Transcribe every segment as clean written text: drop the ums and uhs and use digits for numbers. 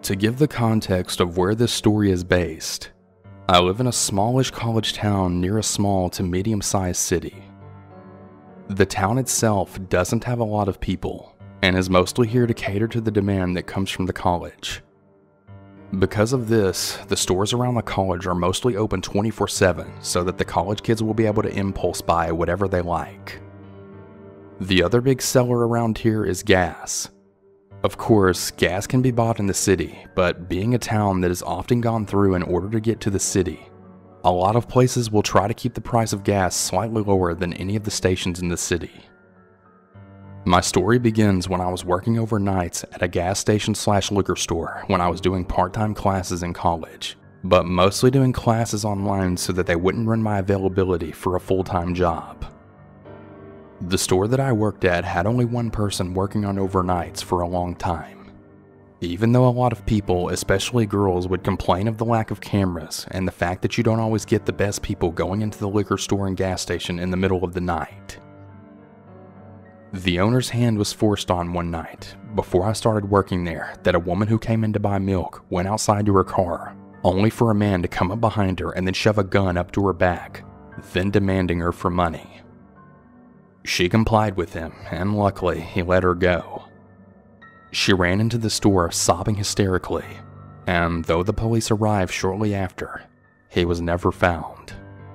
To give the context of where this story is based, I live in a smallish college town near a small to medium-sized city. The town itself doesn't have a lot of people, and is mostly here to cater to the demand that comes from the college. Because of this, the stores around the college are mostly open 24/7 so that the college kids will be able to impulse buy whatever they like. The other big seller around here is gas. Of course, gas can be bought in the city, but being a town that is often gone through in order to get to the city, a lot of places will try to keep the price of gas slightly lower than any of the stations in the city. My story begins when I was working overnights at a gas station/liquor store when I was doing part-time classes in college, but mostly doing classes online so that they wouldn't run my availability for a full-time job. The store that I worked at had only one person working on overnights for a long time. Even though a lot of people, especially girls, would complain of the lack of cameras and the fact that you don't always get the best people going into the liquor store and gas station in the middle of the night. The owner's hand was forced on one night, before I started working there, that a woman who came in to buy milk went outside to her car, only for a man to come up behind her and then shove a gun up to her back, then demanding her for money. She complied with him, and luckily, he let her go. She ran into the store sobbing hysterically, and though the police arrived shortly after, he was never found.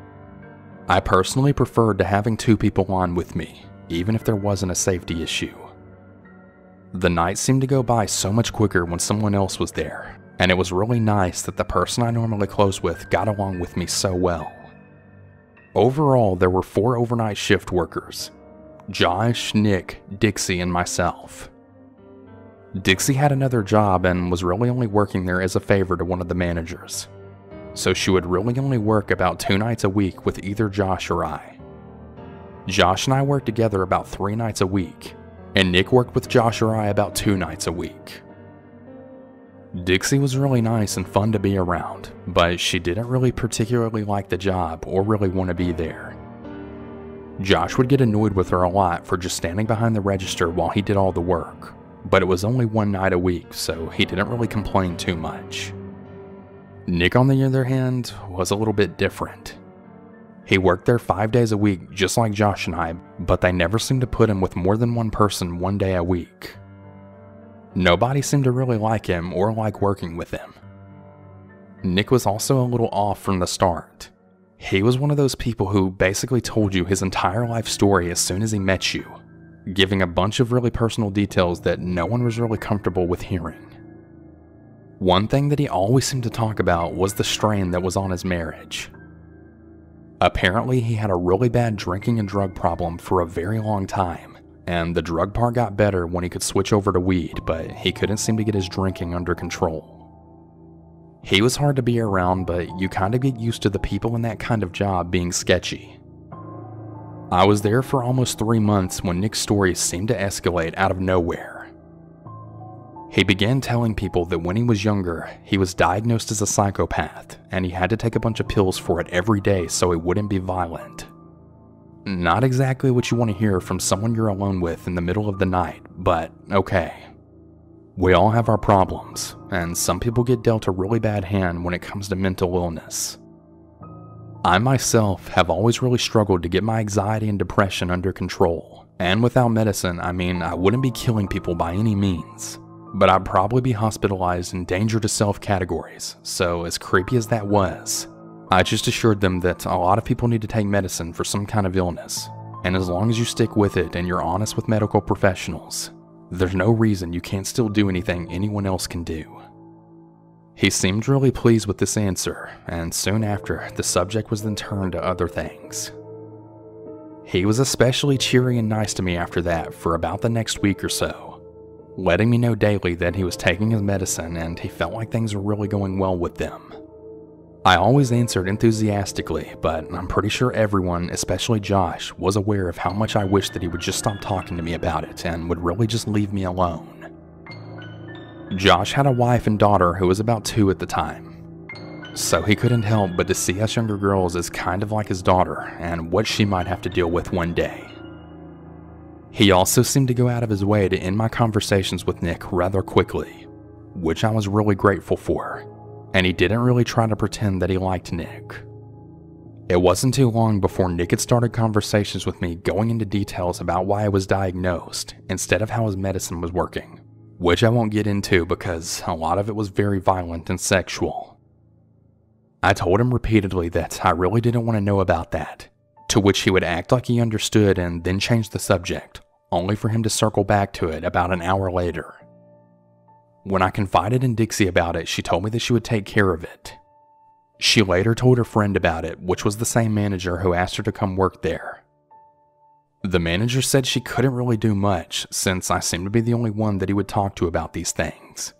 I personally preferred to having two people on with me, even if there wasn't a safety issue. The night seemed to go by so much quicker when someone else was there, and it was really nice that the person I normally close with got along with me so well. Overall, there were 4 overnight shift workers: Josh, Nick, Dixie, and myself. Dixie had another job and was really only working there as a favor to one of the managers, so she would really only work about 2 nights a week with either Josh or I. Josh and I worked together about 3 nights a week, and Nick worked with Josh or I about 2 nights a week. Dixie was really nice and fun to be around, but she didn't really particularly like the job or really want to be there. Josh would get annoyed with her a lot for just standing behind the register while he did all the work, but it was only 1 night a week, so he didn't really complain too much. Nick, on the other hand, was a little bit different. He worked there 5 days a week just like Josh and I, but they never seemed to put him with more than one person 1 day a week. Nobody seemed to really like him or like working with him. Nick was also a little off from the start. He was one of those people who basically told you his entire life story as soon as he met you, giving a bunch of really personal details that no one was really comfortable with hearing. One thing that he always seemed to talk about was the strain that was on his marriage. Apparently, he had a really bad drinking and drug problem for a very long time, and the drug part got better when he could switch over to weed, but he couldn't seem to get his drinking under control. He was hard to be around, but you kind of get used to the people in that kind of job being sketchy. I was there for almost 3 months when Nick's story seemed to escalate out of nowhere. He began telling people that when he was younger, he was diagnosed as a psychopath, and he had to take a bunch of pills for it every day so he wouldn't be violent. Not exactly what you want to hear from someone you're alone with in the middle of the night, but okay. We all have our problems, and some people get dealt a really bad hand when it comes to mental illness. I myself have always really struggled to get my anxiety and depression under control, and without medicine, I mean, I wouldn't be killing people by any means, but I'd probably be hospitalized in danger to self categories, so as creepy as that was, I just assured them that a lot of people need to take medicine for some kind of illness, and as long as you stick with it and you're honest with medical professionals, there's no reason you can't still do anything anyone else can do. He seemed really pleased with this answer, and soon after, the subject was then turned to other things. He was especially cheery and nice to me after that for about the next week or so, letting me know daily that he was taking his medicine and he felt like things were really going well with them. I always answered enthusiastically, but I'm pretty sure everyone, especially Josh, was aware of how much I wished that he would just stop talking to me about it and would really just leave me alone. Josh had a wife and daughter who was about 2 at the time, so he couldn't help but to see us younger girls as kind of like his daughter and what she might have to deal with one day. He also seemed to go out of his way to end my conversations with Nick rather quickly, which I was really grateful for, and he didn't really try to pretend that he liked Nick. It wasn't too long before Nick had started conversations with me going into details about why I was diagnosed instead of how his medicine was working, which I won't get into because a lot of it was very violent and sexual. I told him repeatedly that I really didn't want to know about that, to which he would act like he understood and then change the subject, only for him to circle back to it about an hour later. When I confided in Dixie about it, she told me that she would take care of it. She later told her friend about it, which was the same manager who asked her to come work there. The manager said she couldn't really do much, since I seemed to be the only one that he would talk to about these things.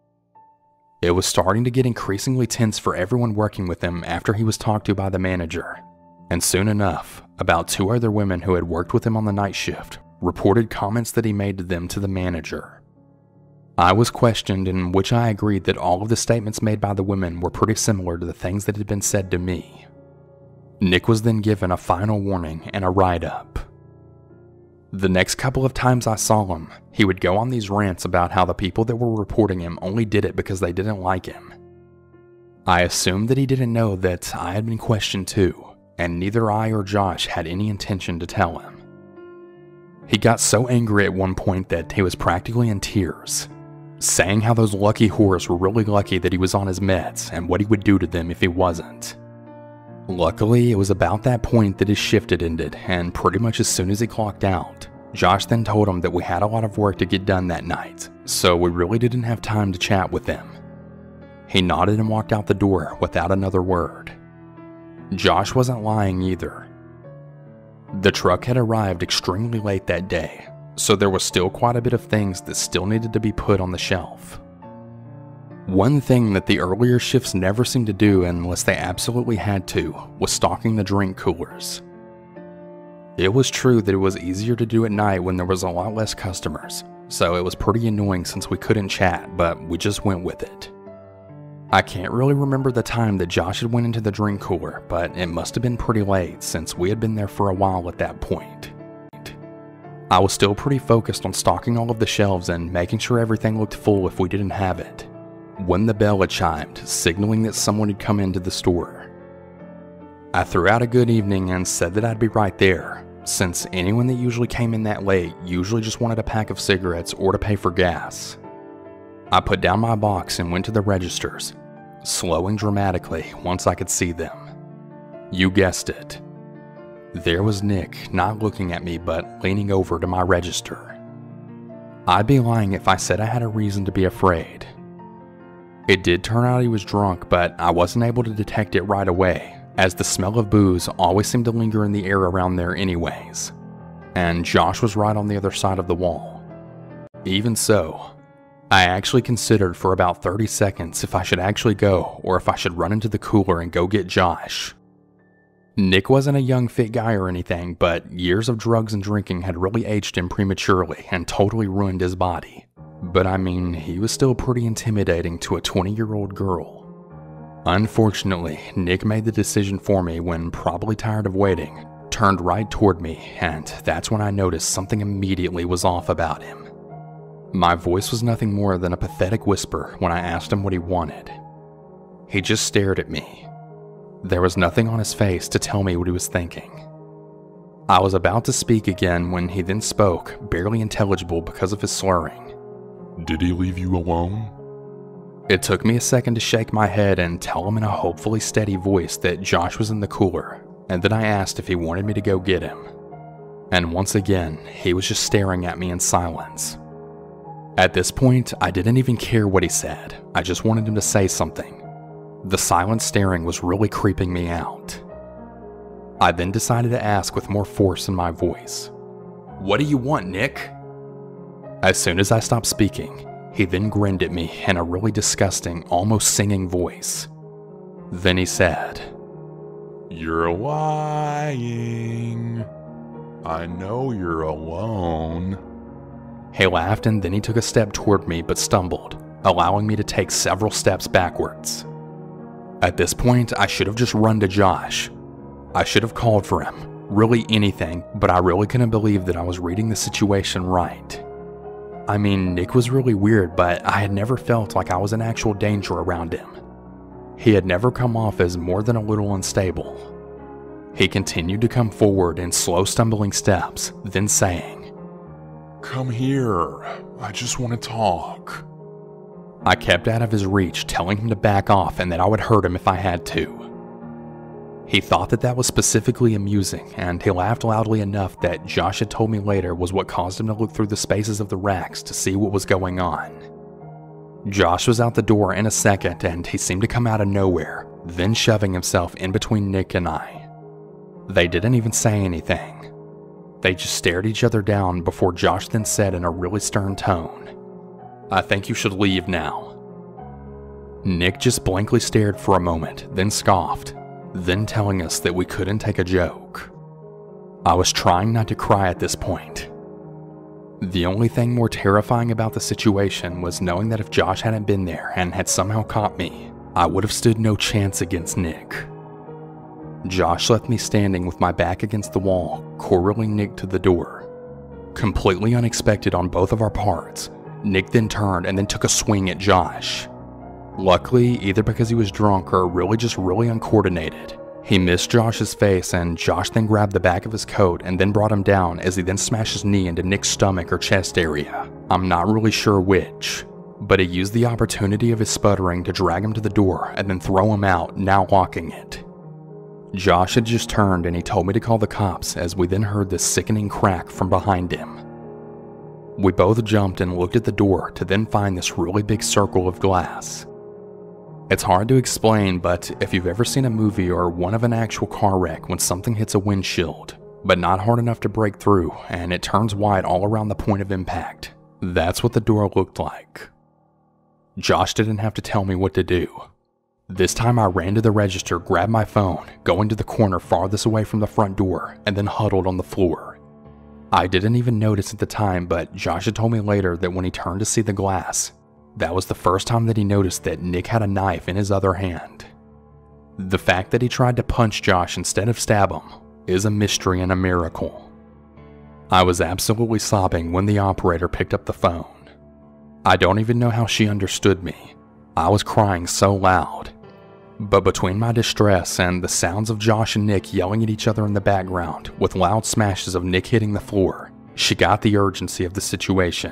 It was starting to get increasingly tense for everyone working with him after he was talked to by the manager, and soon enough, about 2 other women who had worked with him on the night shift reported comments that he made to them to the manager. I was questioned, in which I agreed that all of the statements made by the women were pretty similar to the things that had been said to me. Nick was then given a final warning and a write-up. The next couple of times I saw him, he would go on these rants about how the people that were reporting him only did it because they didn't like him. I assumed that he didn't know that I had been questioned too, and neither I or Josh had any intention to tell him. He got so angry at one point that he was practically in tears, saying how those lucky whores were really lucky that he was on his meds and what he would do to them if he wasn't. Luckily, it was about that point that his shift had ended, and pretty much as soon as he clocked out, Josh then told him that we had a lot of work to get done that night, so we really didn't have time to chat with him. He nodded and walked out the door without another word. Josh wasn't lying either. The truck had arrived extremely late that day, so there was still quite a bit of things that still needed to be put on the shelf. One thing that the earlier shifts never seemed to do unless they absolutely had to was stocking the drink coolers. It was true that it was easier to do at night when there was a lot less customers, so it was pretty annoying since we couldn't chat, but we just went with it. I can't really remember the time that Josh had went into the drink cooler, but it must have been pretty late since we had been there for a while at that point. I was still pretty focused on stocking all of the shelves and making sure everything looked full if we didn't have it, when the bell had chimed, signaling that someone had come into the store. I threw out a good evening and said that I'd be right there, since anyone that usually came in that late usually just wanted a pack of cigarettes or to pay for gas. I put down my box and went to the registers, slowing dramatically once I could see them. You guessed it. There was Nick, not looking at me but leaning over to my register. I'd be lying if I said I had a reason to be afraid. It did turn out he was drunk, but I wasn't able to detect it right away, as the smell of booze always seemed to linger in the air around there anyways. And Josh was right on the other side of the wall. Even so, I actually considered for about 30 seconds if I should actually go or if I should run into the cooler and go get Josh. Nick wasn't a young fit guy or anything, but years of drugs and drinking had really aged him prematurely and totally ruined his body. But I mean, he was still pretty intimidating to a 20-year-old girl. Unfortunately, Nick made the decision for me when, probably tired of waiting, turned right toward me, and that's when I noticed something immediately was off about him. My voice was nothing more than a pathetic whisper when I asked him what he wanted. He just stared at me. There was nothing on his face to tell me what he was thinking. I was about to speak again when he then spoke, barely intelligible because of his slurring. Did he leave you alone? It took me a second to shake my head and tell him in a hopefully steady voice that Josh was in the cooler, and then I asked if he wanted me to go get him. And once again, he was just staring at me in silence. At this point, I didn't even care what he said. I just wanted him to say something. The silent staring was really creeping me out. I then decided to ask with more force in my voice. "What do you want, Nick?" As soon as I stopped speaking, he then grinned at me in a really disgusting, almost singing voice. Then he said, "You're lying. I know you're alone." He laughed and then he took a step toward me but stumbled, allowing me to take several steps backwards. At this point, I should have just run to Josh. I should have called for him, really anything, but I really couldn't believe that I was reading the situation right. I mean, Nick was really weird, but I had never felt like I was in actual danger around him. He had never come off as more than a little unstable. He continued to come forward in slow stumbling steps, then saying, "Come here, I just want to talk." I kept out of his reach, telling him to back off and that I would hurt him if I had to. He thought that was specifically amusing, and he laughed loudly enough that Josh had told me later was what caused him to look through the spaces of the racks to see what was going on. Josh was out the door in a second, and he seemed to come out of nowhere, then shoving himself in between Nick and I. They didn't even say anything. They just stared each other down before Josh then said in a really stern tone, "I think you should leave now." Nick just blankly stared for a moment, then scoffed, then telling us that we couldn't take a joke. I was trying not to cry at this point. The only thing more terrifying about the situation was knowing that if Josh hadn't been there and had somehow caught me, I would have stood no chance against Nick. Josh left me standing with my back against the wall, corraling Nick to the door. Completely unexpected on both of our parts, Nick then turned and then took a swing at Josh. Luckily, either because he was drunk or really just really uncoordinated, he missed Josh's face, and Josh then grabbed the back of his coat and then brought him down as he then smashed his knee into Nick's stomach or chest area. I'm not really sure which, but he used the opportunity of his sputtering to drag him to the door and then throw him out, now locking it. Josh had just turned and he told me to call the cops as we then heard this sickening crack from behind him. We both jumped and looked at the door to then find this really big circle of glass. It's hard to explain, but if you've ever seen a movie or one of an actual car wreck when something hits a windshield, but not hard enough to break through and it turns white all around the point of impact, that's what the door looked like. Josh didn't have to tell me what to do. This time I ran to the register, grabbed my phone, going to the corner farthest away from the front door, and then huddled on the floor. I didn't even notice at the time, but Josh had told me later that when he turned to see the glass, that was the first time that he noticed that Nick had a knife in his other hand. The fact that he tried to punch Josh instead of stab him is a mystery and a miracle. I was absolutely sobbing when the operator picked up the phone. I don't even know how she understood me. I was crying so loud. But between my distress and the sounds of Josh and Nick yelling at each other in the background with loud smashes of Nick hitting the floor, she got the urgency of the situation.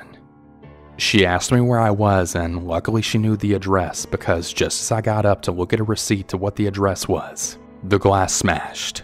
She asked me where I was, and luckily she knew the address because just as I got up to look at a receipt to what the address was, the glass smashed.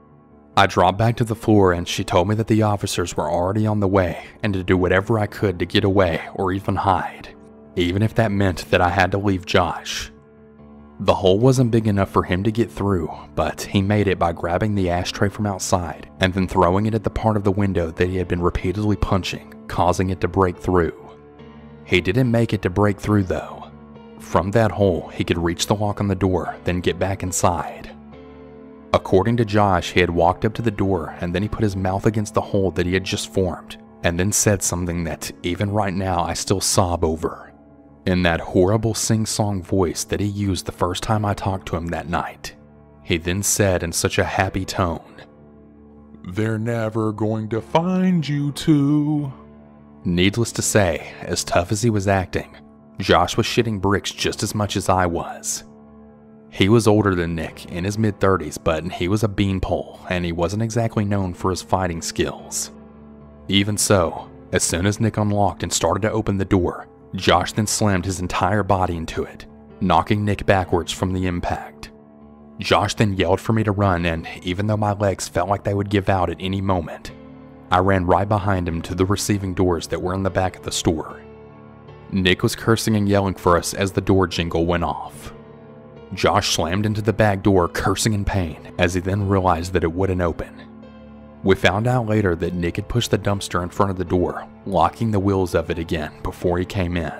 I dropped back to the floor and she told me that the officers were already on the way and to do whatever I could to get away or even hide, even if that meant that I had to leave Josh. The hole wasn't big enough for him to get through, but he made it by grabbing the ashtray from outside and then throwing it at the part of the window that he had been repeatedly punching, causing it to break through. He didn't make it to break through though. From that hole, he could reach the lock on the door, then get back inside. According to Josh, he had walked up to the door and then he put his mouth against the hole that he had just formed, and then said something that even right now I still sob over. In that horrible sing-song voice that he used the first time I talked to him that night. He then said in such a happy tone, "They're never going to find you two." Needless to say, as tough as he was acting, Josh was shitting bricks just as much as I was. He was older than Nick, in his mid-30s, but he was a beanpole, and he wasn't exactly known for his fighting skills. Even so, as soon as Nick unlocked and started to open the door, Josh then slammed his entire body into it, knocking Nick backwards from the impact. Josh then yelled for me to run, and even though my legs felt like they would give out at any moment, I ran right behind him to the receiving doors that were in the back of the store. Nick was cursing and yelling for us as the door jingle went off. Josh slammed into the back door, cursing in pain, as he then realized that it wouldn't open. We found out later that Nick had pushed the dumpster in front of the door, locking the wheels of it again before he came in.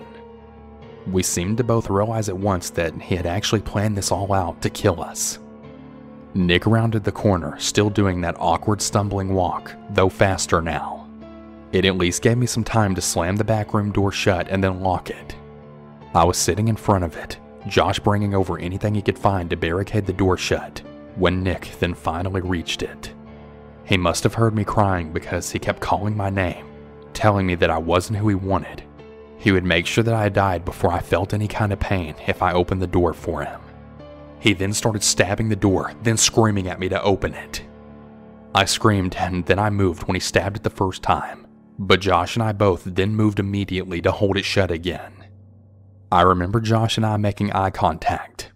We seemed to both realize at once that he had actually planned this all out to kill us. Nick rounded the corner, still doing that awkward stumbling walk, though faster now. It at least gave me some time to slam the back room door shut and then lock it. I was sitting in front of it, Josh bringing over anything he could find to barricade the door shut, when Nick then finally reached it. He must have heard me crying because he kept calling my name, telling me that I wasn't who he wanted, He would make sure that I died before I felt any kind of pain if I opened the door for him. He then started stabbing the door, then screaming at me to open it. I screamed and then I moved when he stabbed it the first time, but Josh and I both then moved immediately to hold it shut again. I remember Josh and I making eye contact.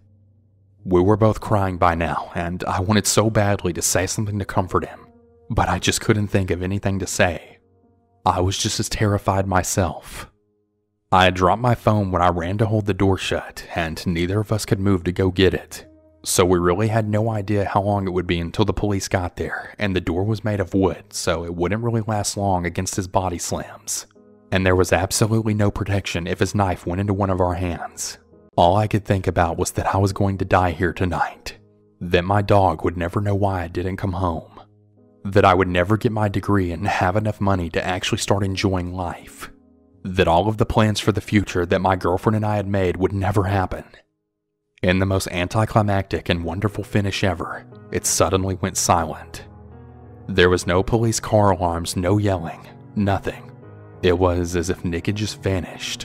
We were both crying by now, and I wanted so badly to say something to comfort him, but I just couldn't think of anything to say. I was just as terrified myself. I had dropped my phone when I ran to hold the door shut, and neither of us could move to go get it. So we really had no idea how long it would be until the police got there, and the door was made of wood, so it wouldn't really last long against his body slams. And there was absolutely no protection if his knife went into one of our hands. All I could think about was that I was going to die here tonight, that my dog would never know why I didn't come home, that I would never get my degree and have enough money to actually start enjoying life, that all of the plans for the future that my girlfriend and I had made would never happen. In the most anticlimactic and wonderful finish ever, it suddenly went silent. There was no police car alarms, no yelling, nothing. It was as if Nick had just vanished.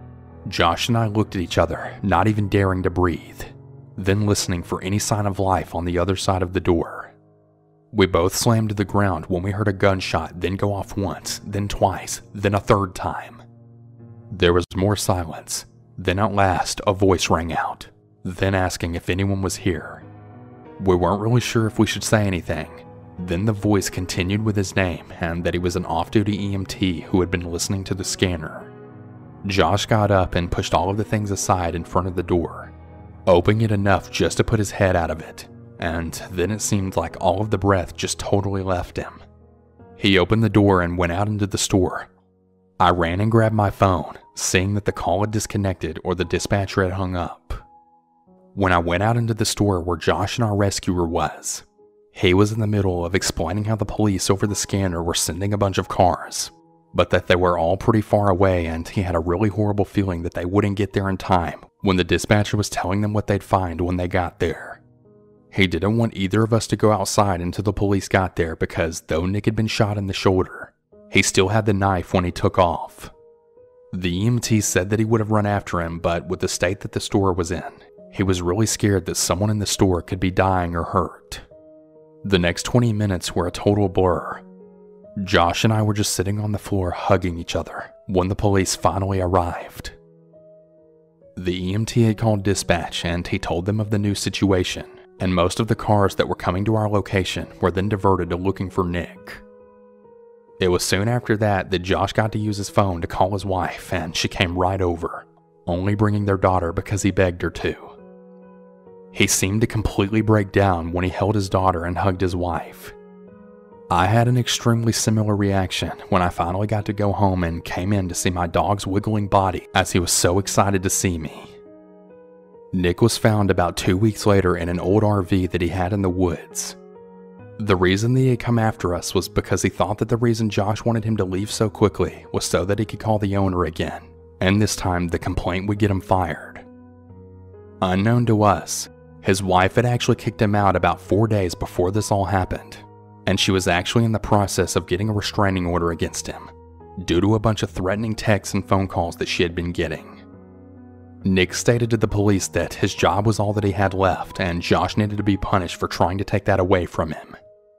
Josh and I looked at each other, not even daring to breathe, then listening for any sign of life on the other side of the door. We both slammed to the ground when we heard a gunshot then go off once, then twice, then a third time. There was more silence, then at last a voice rang out, then asking if anyone was here. We weren't really sure if we should say anything. Then the voice continued with his name and that he was an off-duty EMT who had been listening to the scanner. Josh got up and pushed all of the things aside in front of the door, opening it enough just to put his head out of it, and then it seemed like all of the breath just totally left him. He opened the door and went out into the store. I ran and grabbed my phone, seeing that the call had disconnected or the dispatcher had hung up. When I went out into the store where Josh and our rescuer was, he was in the middle of explaining how the police over the scanner were sending a bunch of cars, but that they were all pretty far away and he had a really horrible feeling that they wouldn't get there in time when the dispatcher was telling them what they'd find when they got there. He didn't want either of us to go outside until the police got there because though Nick had been shot in the shoulder, he still had the knife when he took off. The EMT said that he would have run after him, but with the state that the store was in, he was really scared that someone in the store could be dying or hurt. The next 20 minutes were a total blur. Josh and I were just sitting on the floor hugging each other when the police finally arrived. The EMT had called dispatch and he told them of the new situation, and most of the cars that were coming to our location were then diverted to looking for Nick. It was soon after that Josh got to use his phone to call his wife, and she came right over, only bringing their daughter because he begged her to. He seemed to completely break down when he held his daughter and hugged his wife. I had an extremely similar reaction when I finally got to go home and came in to see my dog's wiggling body as he was so excited to see me. Nick was found about 2 weeks later in an old RV that he had in the woods. The reason that he had come after us was because he thought that the reason Josh wanted him to leave so quickly was so that he could call the owner again, and this time the complaint would get him fired. Unknown to us, his wife had actually kicked him out about 4 days before this all happened, and she was actually in the process of getting a restraining order against him, due to a bunch of threatening texts and phone calls that she had been getting. Nick stated to the police that his job was all that he had left, and Josh needed to be punished for trying to take that away from him.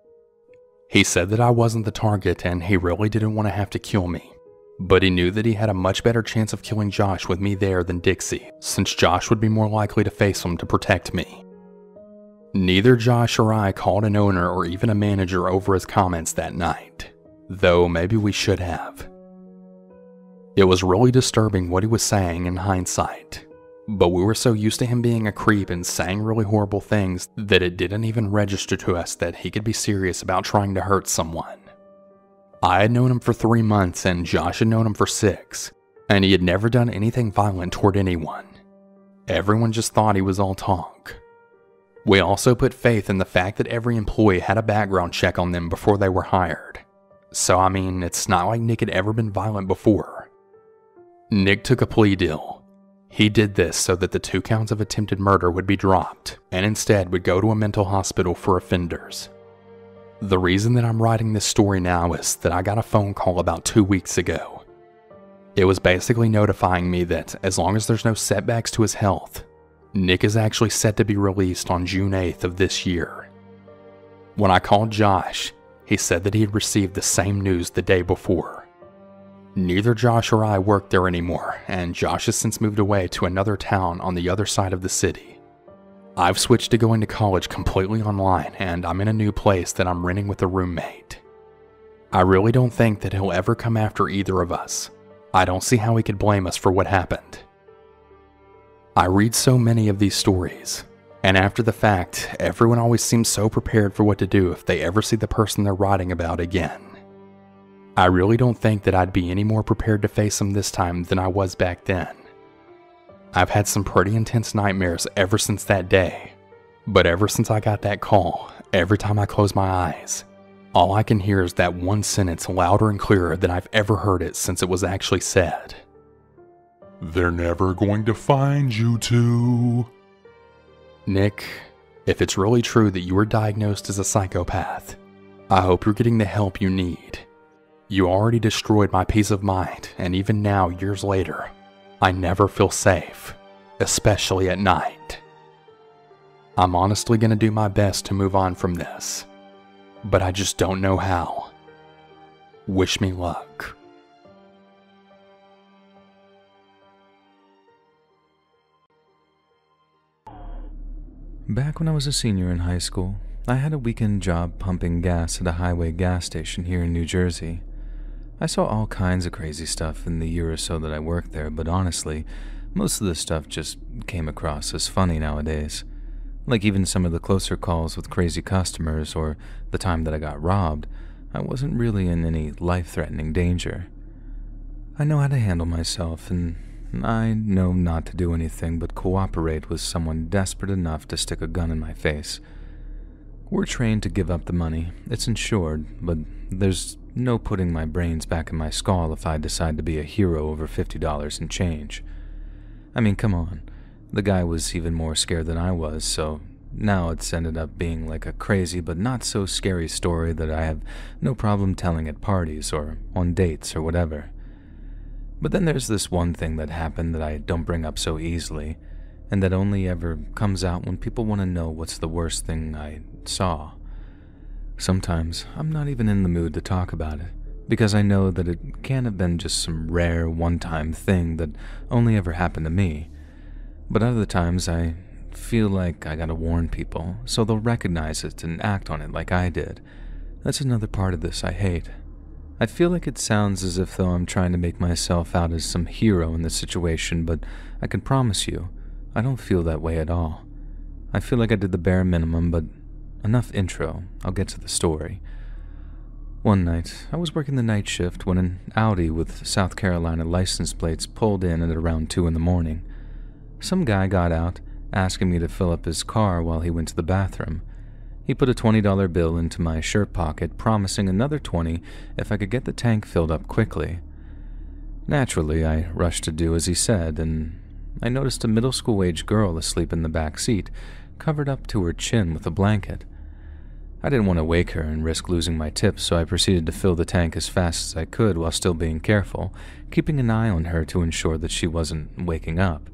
He said that I wasn't the target and he really didn't want to have to kill me, but he knew that he had a much better chance of killing Josh with me there than Dixie, since Josh would be more likely to face him to protect me. Neither Josh or I called an owner or even a manager over his comments that night, though maybe we should have. It was really disturbing what he was saying in hindsight, but we were so used to him being a creep and saying really horrible things that it didn't even register to us that he could be serious about trying to hurt someone. I had known him for 3 months and Josh had known him for 6, and he had never done anything violent toward anyone. Everyone just thought he was all talk. We also put faith in the fact that every employee had a background check on them before they were hired. So I mean, it's not like Nick had ever been violent before. Nick took a plea deal. He did this so that the 2 counts of attempted murder would be dropped, and instead would go to a mental hospital for offenders. The reason that I'm writing this story now is that I got a phone call about 2 weeks ago. It was basically notifying me that as long as there's no setbacks to his health, Nick is actually set to be released on June 8th of this year. When I called Josh, he said that he had received the same news the day before. Neither Josh or I work there anymore, and Josh has since moved away to another town on the other side of the city. I've switched to going to college completely online, and I'm in a new place that I'm renting with a roommate. I really don't think that he'll ever come after either of us. I don't see how he could blame us for what happened. I read so many of these stories, and after the fact, everyone always seems so prepared for what to do if they ever see the person they're writing about again. I really don't think that I'd be any more prepared to face him this time than I was back then. I've had some pretty intense nightmares ever since that day, but ever since I got that call, every time I close my eyes, all I can hear is that one sentence louder and clearer than I've ever heard it since it was actually said. They're never going to find you two. Nick, if it's really true that you were diagnosed as a psychopath, I hope you're getting the help you need. You already destroyed my peace of mind, and even now, years later, I never feel safe, especially at night. I'm honestly gonna do my best to move on from this, but I just don't know how. Wish me luck. Back when I was a senior in high school, I had a weekend job pumping gas at a highway gas station here in New Jersey. I saw all kinds of crazy stuff in the year or so that I worked there, but honestly, most of the stuff just came across as funny nowadays. Like even some of the closer calls with crazy customers or the time that I got robbed, I wasn't really in any life-threatening danger. I know how to handle myself, and I know not to do anything but cooperate with someone desperate enough to stick a gun in my face. We're trained to give up the money. It's insured, but there's no putting my brains back in my skull if I decide to be a hero over $50 and change. I mean, come on. The guy was even more scared than I was, so now it's ended up being like a crazy but not so scary story that I have no problem telling at parties or on dates or whatever. But then there's this one thing that happened that I don't bring up so easily, and that only ever comes out when people want to know what's the worst thing I saw. Sometimes I'm not even in the mood to talk about it, because I know that it can't have been just some rare one-time thing that only ever happened to me. But other times I feel like I gotta warn people, so they'll recognize it and act on it like I did. That's another part of this I hate. I feel like it sounds as if though I'm trying to make myself out as some hero in this situation, but I can promise you, I don't feel that way at all. I feel like I did the bare minimum, but enough intro, I'll get to the story. One night, I was working the night shift when an Audi with South Carolina license plates pulled in at around 2 in the morning. Some guy got out, asking me to fill up his car while he went to the bathroom. He put a $20 bill into my shirt pocket, promising another $20 if I could get the tank filled up quickly. Naturally, I rushed to do as he said, and I noticed a middle school-age girl asleep in the back seat, covered up to her chin with a blanket. I didn't want to wake her and risk losing my tip, so I proceeded to fill the tank as fast as I could while still being careful, keeping an eye on her to ensure that she wasn't waking up.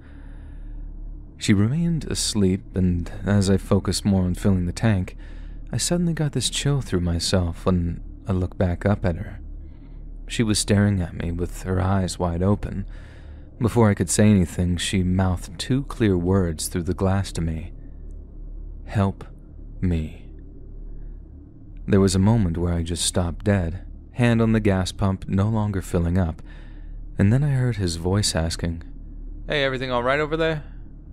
She remained asleep, and as I focused more on filling the tank, I suddenly got this chill through myself when I looked back up at her. She was staring at me with her eyes wide open. Before I could say anything, she mouthed 2 clear words through the glass to me. "Help me." There was a moment where I just stopped dead, hand on the gas pump no longer filling up, and then I heard his voice asking, "Hey, everything all right over there?"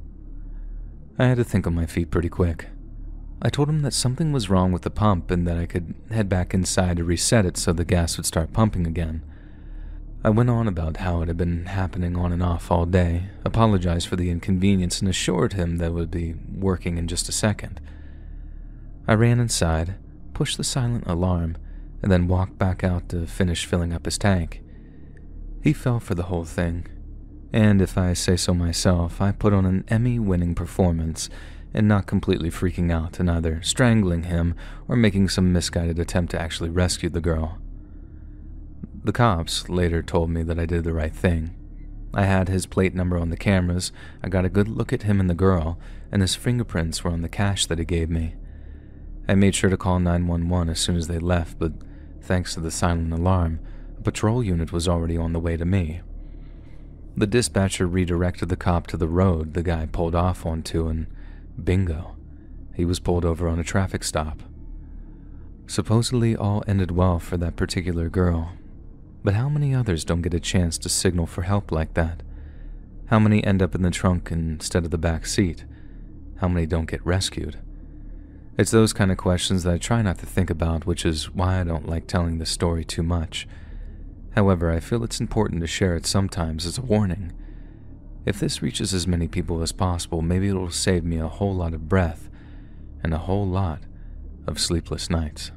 I had to think on my feet pretty quick. I told him that something was wrong with the pump and that I could head back inside to reset it so the gas would start pumping again. I went on about how it had been happening on and off all day, apologized for the inconvenience, and assured him that it would be working in just a second. I ran inside, pushed the silent alarm, and then walked back out to finish filling up his tank. He fell for the whole thing, and if I say so myself, I put on an Emmy-winning performance and not completely freaking out and either strangling him or making some misguided attempt to actually rescue the girl. The cops later told me that I did the right thing. I had his plate number on the cameras, I got a good look at him and the girl, and his fingerprints were on the cash that he gave me. I made sure to call 911 as soon as they left, but thanks to the silent alarm, a patrol unit was already on the way to me. The dispatcher redirected the cop to the road the guy pulled off onto, and bingo, he was pulled over on a traffic stop. Supposedly all ended well for that particular girl, but how many others don't get a chance to signal for help like that? How many end up in the trunk instead of the back seat? How many don't get rescued? It's those kind of questions that I try not to think about, which is why I don't like telling this story too much. However, I feel it's important to share it sometimes as a warning. If this reaches as many people as possible, maybe it'll save me a whole lot of breath and a whole lot of sleepless nights.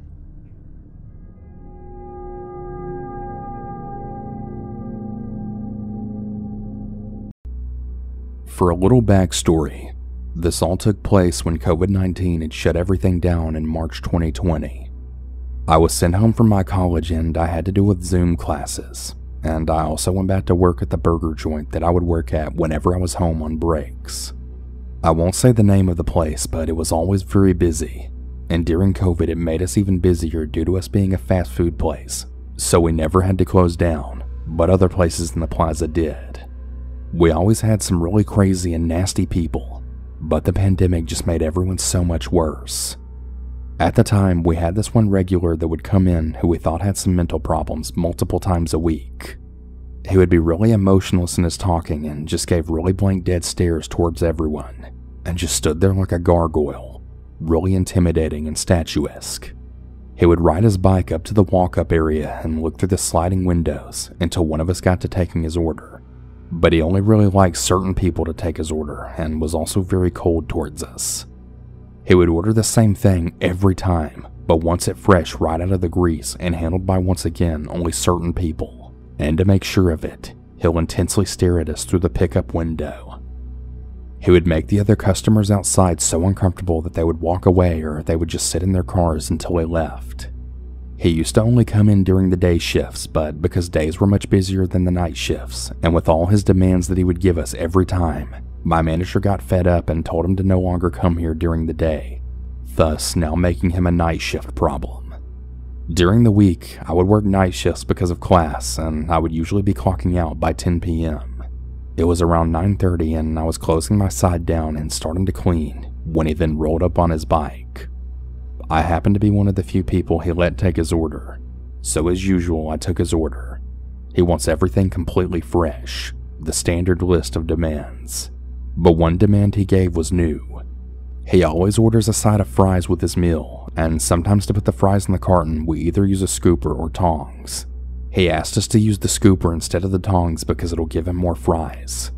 For a little backstory, this all took place when COVID-19 had shut everything down in March 2020. I was sent home from my college and I had to do with Zoom classes, and I also went back to work at the burger joint that I would work at whenever I was home on breaks. I won't say the name of the place, but it was always very busy, and during COVID it made us even busier due to us being a fast food place, so we never had to close down, but other places in the plaza did. We always had some really crazy and nasty people, but the pandemic just made everyone so much worse. At the time, we had this one regular that would come in who we thought had some mental problems multiple times a week. He would be really emotionless in his talking and just gave really blank dead stares towards everyone, and just stood there like a gargoyle, really intimidating and statuesque. He would ride his bike up to the walk-up area and look through the sliding windows until one of us got to taking his order. But he only really liked certain people to take his order and was also very cold towards us. He would order the same thing every time, but wants it fresh right out of the grease and handled by once again only certain people. And to make sure of it, he'll intensely stare at us through the pickup window. He would make the other customers outside so uncomfortable that they would walk away or they would just sit in their cars until he left. He used to only come in during the day shifts, but because days were much busier than the night shifts, and with all his demands that he would give us every time, my manager got fed up and told him to no longer come here during the day, thus now making him a night shift problem. During the week, I would work night shifts because of class, and I would usually be clocking out by 10 p.m. It was around 9:30 and I was closing my side down and starting to clean when he then rolled up on his bike. I happened to be one of the few people he let take his order, so as usual I took his order. He wants everything completely fresh, the standard list of demands. But one demand he gave was new. He always orders a side of fries with his meal, and sometimes to put the fries in the carton we either use a scooper or tongs. He asked us to use the scooper instead of the tongs because it'll give him more fries.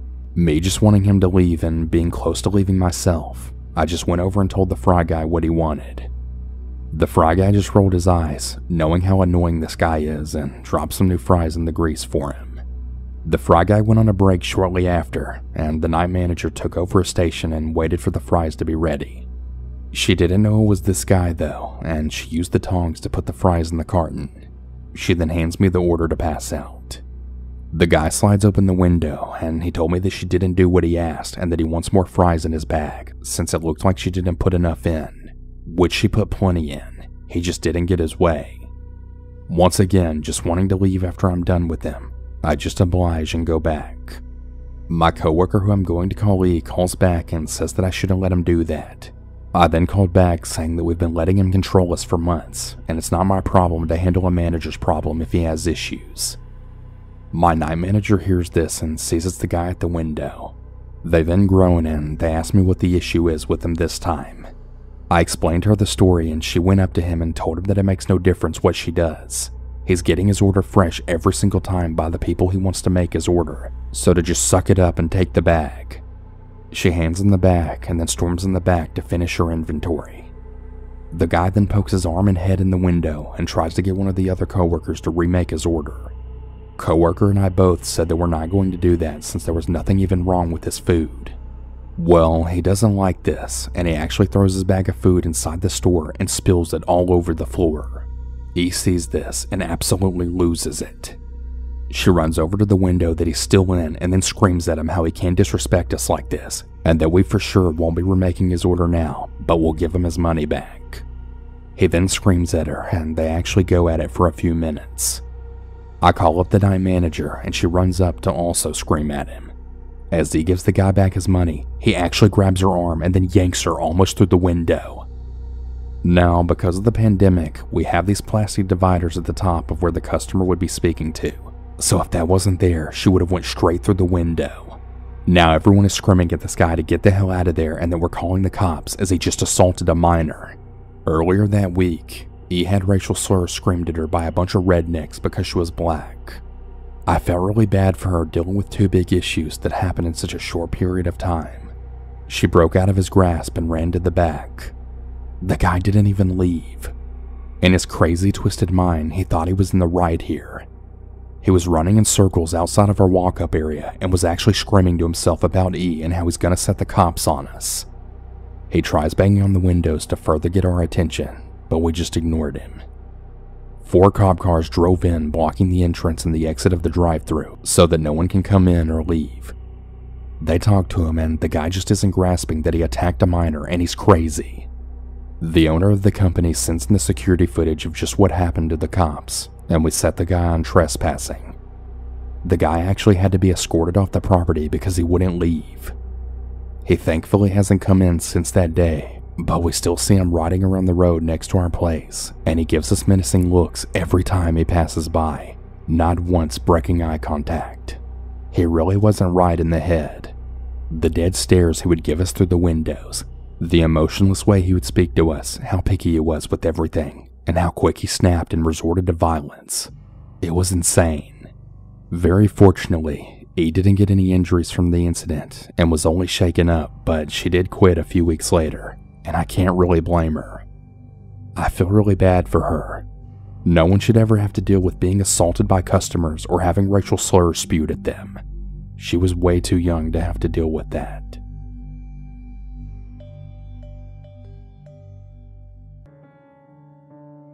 Me just wanting him to leave and being close to leaving myself, I just went over and told the fry guy what he wanted. The fry guy just rolled his eyes, knowing how annoying this guy is, and dropped some new fries in the grease for him. The fry guy went on a break shortly after, and the night manager took over a station and waited for the fries to be ready. She didn't know it was this guy though, and she used the tongs to put the fries in the carton. She then hands me the order to pass out. The guy slides open the window, and he told me that she didn't do what he asked and that he wants more fries in his bag, since it looked like she didn't put enough in, which she put plenty in. He just didn't get his way. Once again, just wanting to leave after I'm done with him, I just oblige and go back. My coworker who I'm going to call E calls back and says that I shouldn't let him do that. I then called back saying that we've been letting him control us for months, and it's not my problem to handle a manager's problem if he has issues. My night manager hears this and sees it's the guy at the window. They then groan and they ask me what the issue is with him this time. I explained her the story and she went up to him and told him that it makes no difference what she does. He's getting his order fresh every single time by the people he wants to make his order, so to just suck it up and take the bag. She hands him the bag and then storms in the back to finish her inventory. The guy then pokes his arm and head in the window and tries to get one of the other coworkers to remake his order. Coworker and I both said that we're not going to do that since there was nothing even wrong with his food. Well, he doesn't like this, and he actually throws his bag of food inside the store and spills it all over the floor. E sees this and absolutely loses it. She runs over to the window that he's still in and then screams at him how he can't disrespect us like this, and that we for sure won't be remaking his order now, but we'll give him his money back. He then screams at her, and they actually go at it for a few minutes. I call up the night manager, and she runs up to also scream at him. As he gives the guy back his money, he actually grabs her arm and then yanks her almost through the window. Now, because of the pandemic, we have these plastic dividers at the top of where the customer would be speaking to. So if that wasn't there, she would have went straight through the window. Now everyone is screaming at this guy to get the hell out of there, and that we're calling the cops as he just assaulted a minor. Earlier that week, E had racial slurs screamed at her by a bunch of rednecks because she was black. I felt really bad for her dealing with two big issues that happened in such a short period of time. She broke out of his grasp and ran to the back. The guy didn't even leave. In his crazy, twisted mind, he thought he was in the right here. He was running in circles outside of our walk-up area and was actually screaming to himself about E and how he's gonna set the cops on us. He tries banging on the windows to further get our attention, but we just ignored him. 4 cop cars drove in, blocking the entrance and the exit of the drive-thru so that no one can come in or leave. They talked to him, and the guy just isn't grasping that he attacked a minor and he's crazy. The owner of the company sends in the security footage of just what happened to the cops, and we set the guy on trespassing. The guy actually had to be escorted off the property because he wouldn't leave. He thankfully hasn't come in since that day, but we still see him riding around the road next to our place, and he gives us menacing looks every time he passes by, not once breaking eye contact. He really wasn't right in the head. The dead stares he would give us through the windows, the emotionless way he would speak to us, how picky he was with everything, and how quick he snapped and resorted to violence. It was insane. Very fortunately, E didn't get any injuries from the incident and was only shaken up, but she did quit a few weeks later, and I can't really blame her. I feel really bad for her. No one should ever have to deal with being assaulted by customers or having racial slurs spewed at them. She was way too young to have to deal with that.